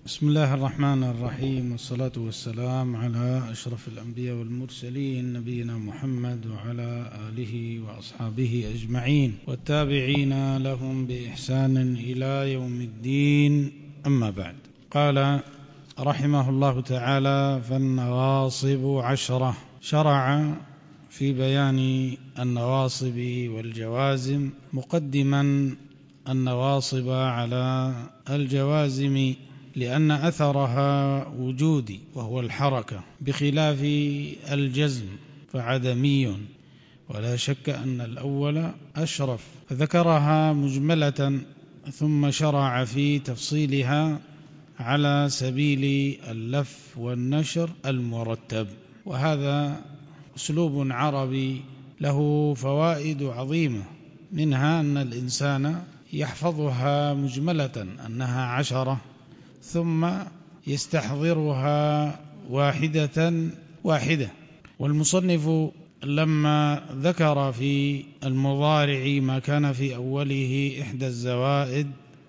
بسم الله الرحمن الرحيم، والصلاة والسلام على أشرف الأنبياء والمرسلين نبينا محمد وعلى آله وأصحابه أجمعين والتابعين لهم بإحسان إلى يوم الدين. أما بعد، قال رحمه الله تعالى: فالنواصب 10. شرع في بيان النواصب والجوازم مقدما النواصب على الجوازم، لأن أثرها وجودي وهو الحركة، بخلاف الجزم فعدمي، ولا شك أن الأول أشرف، فذكرها مجملة ثم شرع في تفصيلها على سبيل اللف والنشر المرتب. وهذا أسلوب عربي له فوائد عظيمة، منها أن الإنسان يحفظها مجملة أنها 10 ثم يستحضرها واحدة واحدة. والمصنف لما ذكر في المضارع ما كان في أوله إحدى الزوائد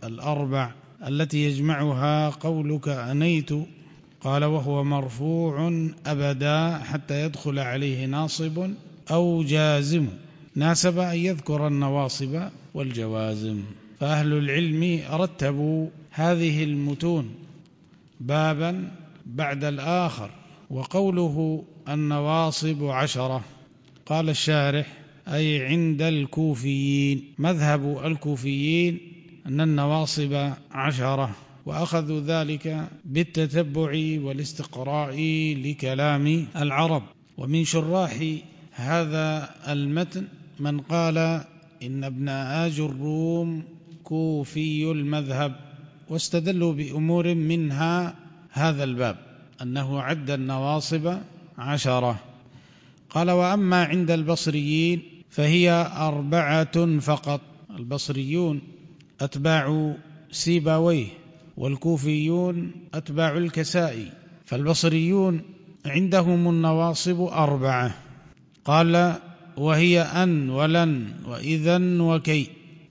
4 التي يجمعها قولك أنيت، قال: وهو مرفوع أبدا حتى يدخل عليه ناصب أو جازم. ناسب أن يذكر النواصب والجوازم، فأهل العلم رتبوا هذه المتون بابا بعد الآخر. وقوله النواصب 10، قال الشارح: أي عند الكوفيين، مذهب الكوفيين أن النواصب 10، وأخذوا ذلك بالتتبع والاستقراء لكلام العرب. ومن شراح هذا المتن من قال إن ابن آجروم كوفي المذهب، واستدلوا بأمور منها هذا الباب، أنه عد النواصب 10. قال: وأما عند البصريين فهي 4 فقط. البصريون أتباع سيبويه، والكوفيون أتباع الكسائي، فالبصريون عندهم النواصب 4. قال: وهي أن ولن وإذن وكي.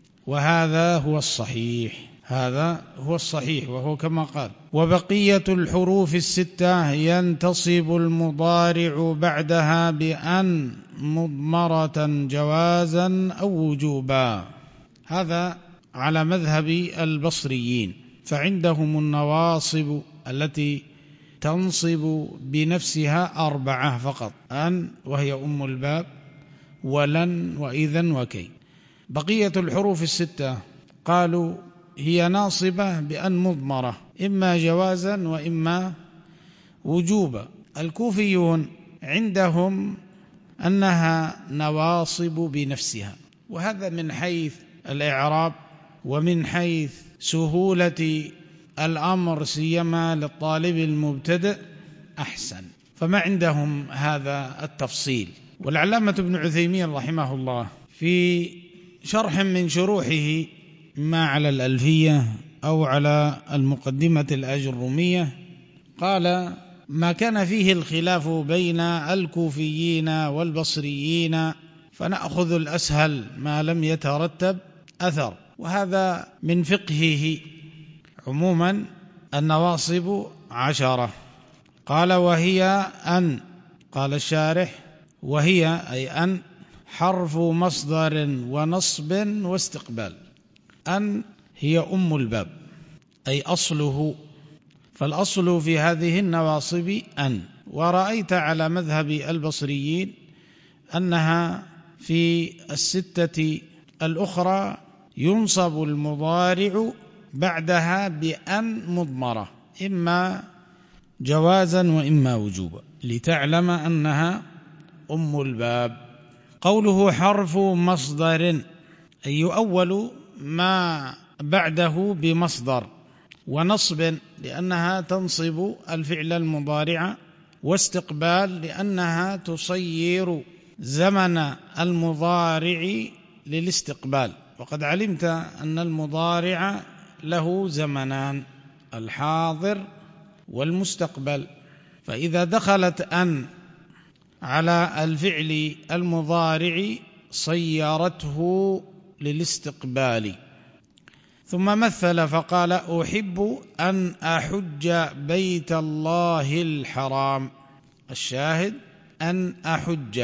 وهذا هو الصحيح، هذا هو الصحيح، وهو كما قال: وبقية الحروف 6 ينتصب المضارع بعدها بأن مضمرة جوازا أو وجوبا. هذا على مذهب البصريين، فعندهم النواصب التي تنصب بنفسها 4 فقط: أن وهي أم الباب، ولن وإذن وكي. بقية الحروف 6 قالوا هي ناصبة بأن مضمرة، إما جوازا وإما وجوبا. الكوفيون عندهم أنها نواصب بنفسها، وهذا من حيث الإعراب ومن حيث سهولة الأمر، سيما للطالب المبتدئ، أحسن. فما عندهم هذا التفصيل. والعلامة ابن عثيمين رحمه الله في شرح من شروحه ما على الألفية أو على المقدمة الأجرومية قال: ما كان فيه الخلاف بين الكوفيين والبصريين فنأخذ الأسهل ما لم يترتب أثر. وهذا من فقهه. عموما النواصب 10. قال: وهي أن، قال الشارح: وهي أي أن حرف مصدر ونصب واستقبال. أن هي أم الباب، أي أصله، فالأصل في هذه النواصب أن. ورأيت على مذهب البصريين أنها في 6 الأخرى ينصب المضارع بعدها بأن مضمرة، إما جوازا وإما وجوبا، لتعلم أنها أم الباب. قوله حرف مصدر، أي يؤول ما بعده بمصدر، ونصب لأنها تنصب الفعل المضارع، واستقبال لأنها تصير زمن المضارع للاستقبال. وقد علمت أن المضارع له زمنان: الحاضر والمستقبل. فإذا دخلت أن على الفعل المضارع صيرته للاستقبال. ثم مثل فقال أحب أن أحج بيت الله الحرام. الشاهد أن أحج،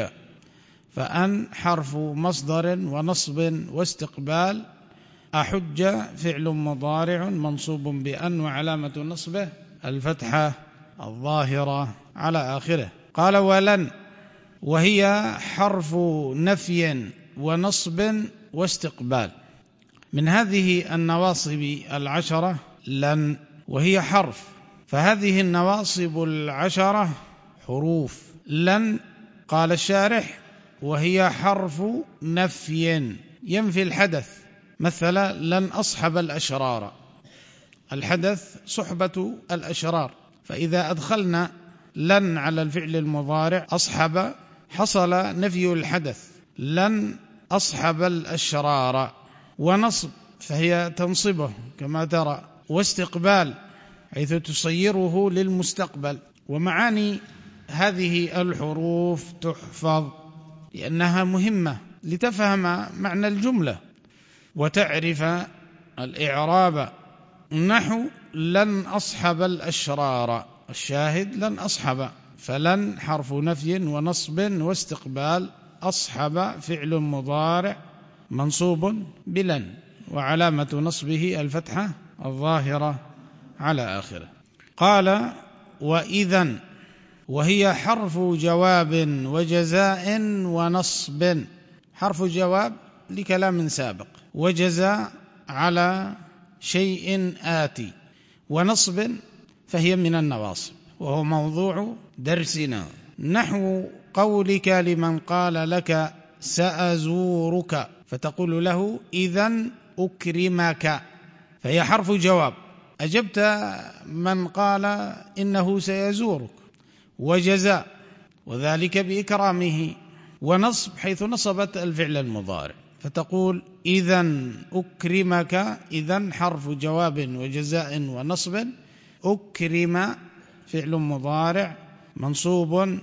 فأن حرف مصدر ونصب واستقبال، أحج فعل مضارع منصوب بأن وعلامة نصبه الفتحة الظاهرة على آخره. قال ولن، وهي حرف نفي ونصب واستقبال. من هذه النواصب العشرة لن، وهي حرف، فهذه النواصب العشرة حروف. لن قال الشارح وهي حرف نفي ينفي الحدث، مثلا لن أصحب الأشرار، الحدث صحبة الأشرار، فإذا أدخلنا لن على الفعل المضارع أصحب حصل نفي الحدث، لن أصحب الأشرار. ونصب فهي تنصبه كما ترى، واستقبال حيث تصيره للمستقبل. ومعاني هذه الحروف تحفظ لأنها مهمة لتفهم معنى الجملة وتعرف الإعراب. نحو لن أصحب الأشرار، الشاهد لن أصحب، فلن حرف نفي ونصب واستقبال، أصحب فعل مضارع منصوب بلن وعلامة نصبه الفتحة الظاهرة على آخره. قال وإذن، وهي حرف جواب وجزاء ونصب. حرف جواب لكلام سابق، وجزاء على شيء آتي، ونصب فهي من النواصب وهو موضوع درسنا. نحو قولك لمن قال لك سأزورك، فتقول له إذن أكرمك، فهي حرف جواب، أجبت من قال إنه سيزورك، وجزاء وذلك بإكرامه، ونصب حيث نصبت الفعل المضارع، فتقول إذن أكرمك، إذن حرف جواب وجزاء ونصب، أكرم فعل مضارع منصوب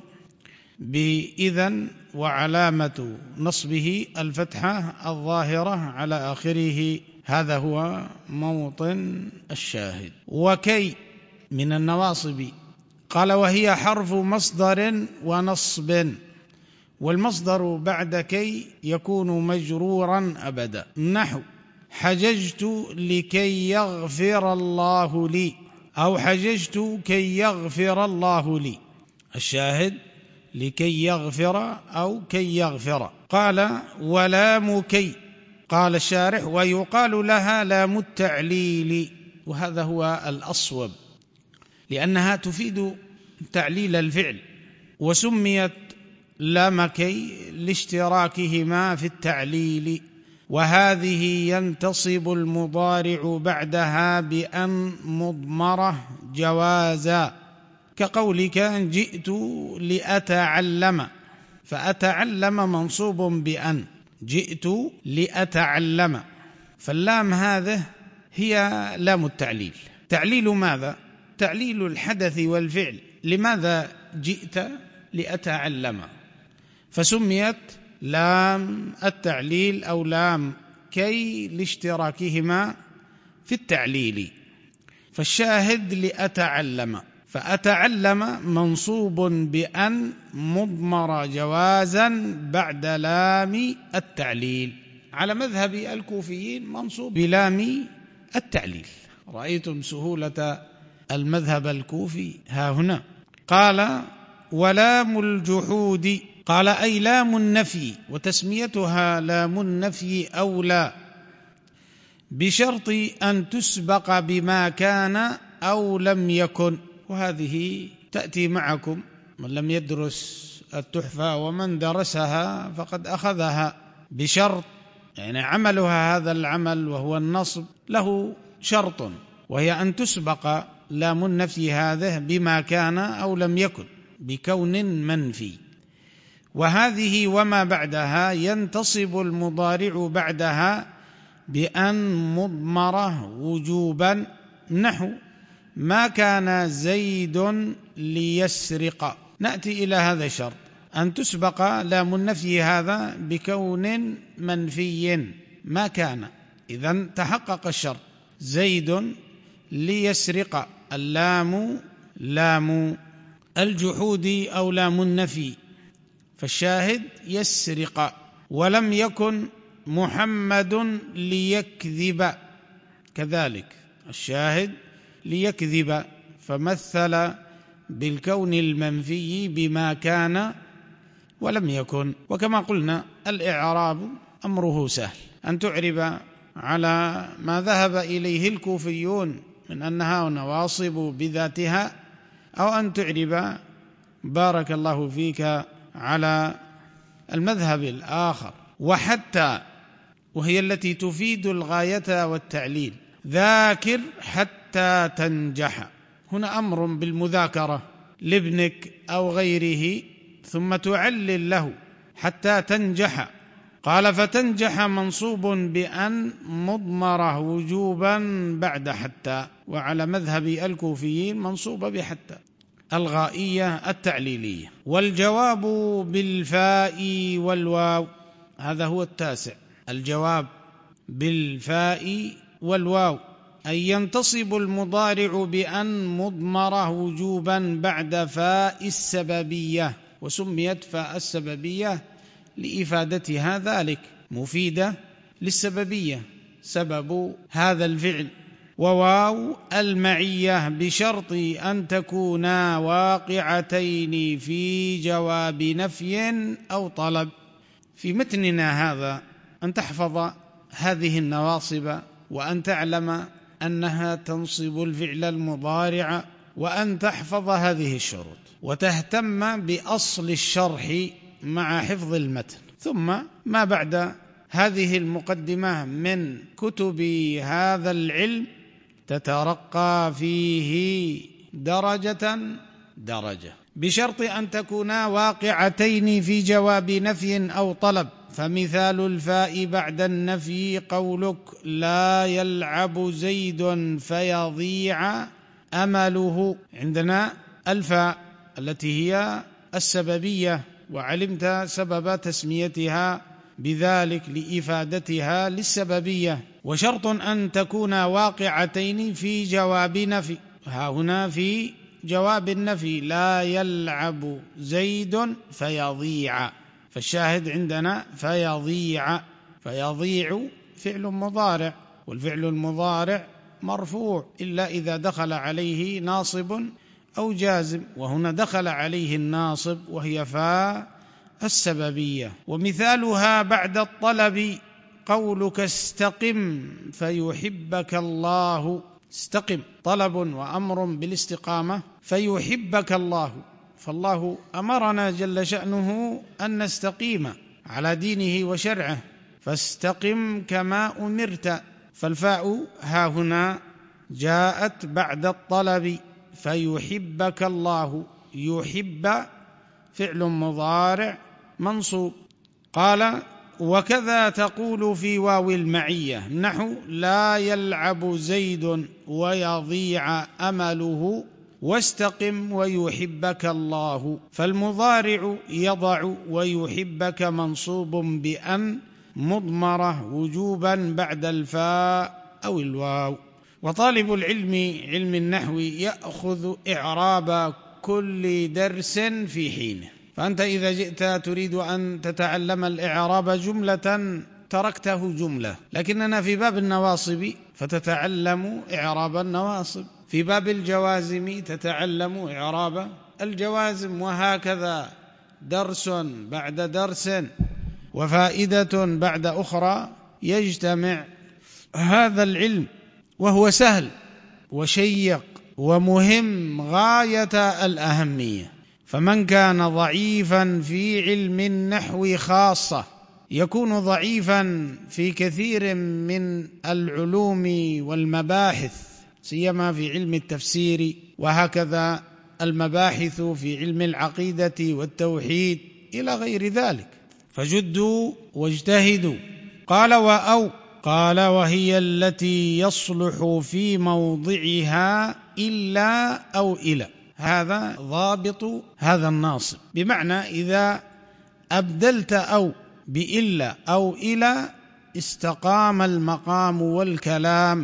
بإذن وعلامة نصبه الفتحة الظاهرة على آخره. هذا هو موطن الشاهد. وكي من النواصب. قال وهي حرف مصدر ونصب، والمصدر بعد كي يكون مجرورا أبدا. نحو حججت لكي يغفر الله لي، أو حججت كي يغفر الله لي، الشاهد لكي يغفر أو كي يغفر. قال ولام كي، قال الشارح ويقال لها لام التعليل، وهذا هو الأصوب لأنها تفيد تعليل الفعل، وسميت لام كي لاشتراكهما في التعليل. وهذه ينتصب المضارع بعدها بأن مضمرة جوازا، كقولك جئت لأتعلم، فأتعلم منصوب بأن، جئت لأتعلم، فاللام هذه هي لام التعليل. تعليل ماذا؟ تعليل الحدث والفعل. لماذا جئت لأتعلم؟ فسميت لام التعليل أو لام كي لاشتراكهما في التعليل. فالشاهد لأتعلم، فأتعلم منصوب بأن مضمر جوازا بعد لام التعليل، على مذهب الكوفيين منصوب بلام التعليل. رأيتم سهولة المذهب الكوفي ها هنا. قال ولام الجحود، قال أي لام النفي، وتسميتها لام النفي أولى، بشرط أن تسبق بما كان أو لم يكن. وهذه تأتي معكم من لم يدرس التحفة، ومن درسها فقد أخذها. بشرط يعني عملها هذا العمل وهو النصب له شرط، وهي أن تسبق لام النفي هذه بما كان أو لم يكن، بكون منفي. وهذه وما بعدها ينتصب المضارع بعدها بأن مضمرة وجوبا. نحو ما كان زيد ليسرق. نأتي إلى هذا الشرط، أن تسبق لام النفي هذا بكون منفي ما كان، إذن تحقق الشرط. زيد ليسرق، اللام لام الجحود أو لام النفي، فالشاهد يسرق. ولم يكن محمد ليكذب، كذلك الشاهد ليكذب، فمثل بالكون المنفي بما كان ولم يكن. وكما قلنا الإعراب أمره سهل، أن تعرب على ما ذهب إليه الكوفيون من أنها نواصب بذاتها، أو أن تعرب بارك الله فيك على المذهب الآخر. وحتى، وهي التي تفيد الغاية والتعليل، ذاكر حتى تنجح، هنا أمر بالمذاكرة لابنك أو غيره، ثم تعلل له حتى تنجح. قال فتنجح منصوب بأن مضمرة وجوبا بعد حتى، وعلى مذهب الكوفيين منصوبة بحتى الغائية التعليلية. والجواب بالفاء والواو، هذا هو التاسع، الجواب بالفاء والواو، أي ينتصب المضارع بأن مضمرة وجوبا بعد فاء السببية، وسميت فاء السببية لإفادتها ذلك، مفيدة للسببية، سبب هذا الفعل. وواو المعية بشرط أن تكونا واقعتين في جواب نفي أو طلب. في متننا هذا أن تحفظ هذه النواصب، وأن تعلم أنها تنصب الفعل المضارع، وأن تحفظ هذه الشروط، وتهتم بأصل الشرح مع حفظ المتن. ثم ما بعد هذه المقدمة من كتب هذا العلم تترقى فيه درجة درجة، بشرط أن تكونا واقعتين في جواب نفي أو طلب. فمثال الفاء بعد النفي قولك لا يلعب زيد فيضيع أمله. عندنا الفاء التي هي السببية، وعلمت سبب تسميتها بذلك لإفادتها للسببية. وشرط أن تكون واقعتين في جواب نفي، ها هنا في جواب النفي لا يلعب زيد فيضيع، فالشاهد عندنا فيضيع. فيضيع فعل مضارع، والفعل المضارع مرفوع إلا إذا دخل عليه ناصب أو جازم، وهنا دخل عليه الناصب وهي فاء السببية. ومثالها بعد الطلب قولك استقم فيحبك الله. استقم طلب وأمر بالاستقامة، فيحبك الله، فالله أمرنا جل شأنه أن نستقيم على دينه وشرعه، فاستقم كما أمرت. فالفاء ها هنا جاءت بعد الطلب، فيحبك الله، يحب فعل مضارع منصوب. قال وكذا تقول في واو المعية نحو لا يلعب زيد ويضيع أمله واستقم ويحبك الله. فالمضارع يضع ويحبك منصوب بأن مضمرة وجوبا بعد الفاء أو الواو. وطالب العلم علم النحو يأخذ إعراب كل درس في حينه، فأنت إذا جئت تريد أن تتعلم الإعراب جملة تركته جملة، لكننا في باب النواصب فتتعلم إعراب النواصب، في باب الجوازم تتعلم إعراب الجوازم، وهكذا درس بعد درس وفائدة بعد أخرى يجتمع هذا العلم، وهو سهل وشيق ومهم غاية الأهمية. فمن كان ضعيفا في علم النحو خاصة يكون ضعيفا في كثير من العلوم والمباحث، سيما في علم التفسير، وهكذا المباحث في علم العقيدة والتوحيد إلى غير ذلك، فجدوا واجتهدوا. قال وأو، قال وهي التي يصلح في موضعها إلا أو إلى، هذا ضابط هذا الناصب، بمعنى إذا أبدلت أو بإلا أو إلى استقام المقام والكلام،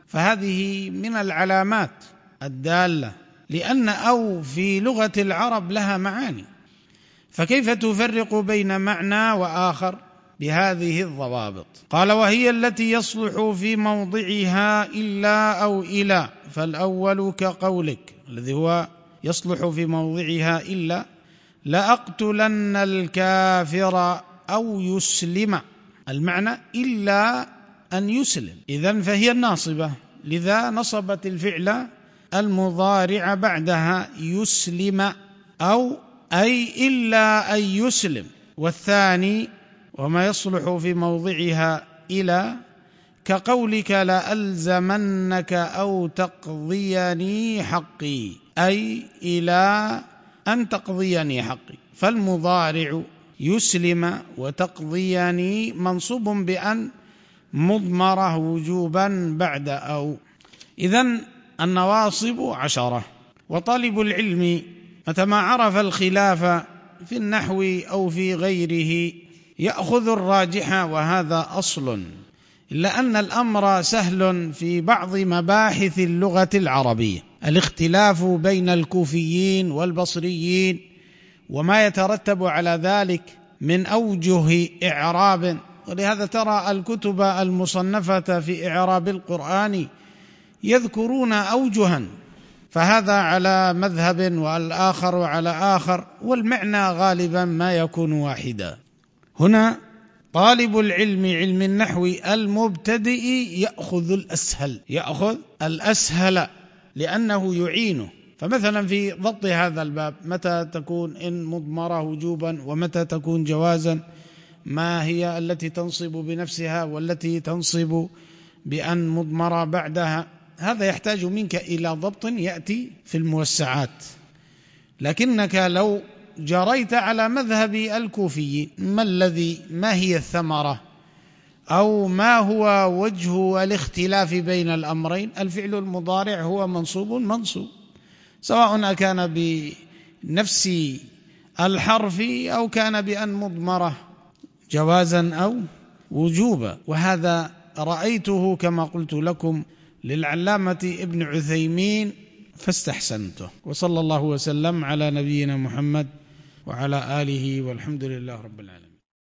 فهذه من العلامات الدالة، لأن أو في لغة العرب لها معاني، فكيف تفرق بين معنى وآخر بهذه الضوابط؟ قال: وهي التي يصلح في موضعها إلا أو إلى، فالأول كقولك الذي هو يصلح في موضعها إلا: لأقتلن الكافر أو يسلم، المعنى إلا أن يسلم، إذن فهي الناصبة، لذا نصبت الفعل المضارع بعدها يسلم، أو أي إلا أن يسلم. والثاني وما يصلح في موضعها إلى كقولك: لألزمنك أو تقضيني حقي، أي إلى أن تقضيني حقي، فالمضارع يسلم وتقضيني منصوب بأن مضمره وجوبا بعد أو. إذن النواصب 10. وطالب العلم متى ما عرف الخلاف في النحو أو في غيره يأخذ الراجح، وهذا أصل، إلا أن الأمر سهل في بعض مباحث اللغة العربية، الاختلاف بين الكوفيين والبصريين وما يترتب على ذلك من أوجه إعراب، ولهذا ترى الكتب المصنفة في إعراب القرآن يذكرون أوجها، فهذا على مذهب والآخر على آخر، والمعنى غالبا ما يكون واحدا. هنا طالب العلم، علم النحو المبتدئ، يأخذ الأسهل لأنه يعينه. فمثلا في ضبط هذا الباب متى تكون إن مضمرة وجوبا ومتى تكون جوازا، ما هي التي تنصب بنفسها والتي تنصب بأن مضمرة بعدها، هذا يحتاج منك إلى ضبط يأتي في الموسعات. لكنك لو جريت على مذهب الكوفي، ما هي الثمرة أو ما هو وجه الاختلاف بين الأمرين؟ الفعل المضارع هو منصوب، سواء كان بنفس الحرف أو كان بأن مضمرة جوازا أو وجوبا. وهذا رأيته كما قلت لكم للعلامة ابن عثيمين فاستحسنته. وصلى الله وسلم على نبينا محمد وعلى آله، والحمد لله رب العالمين.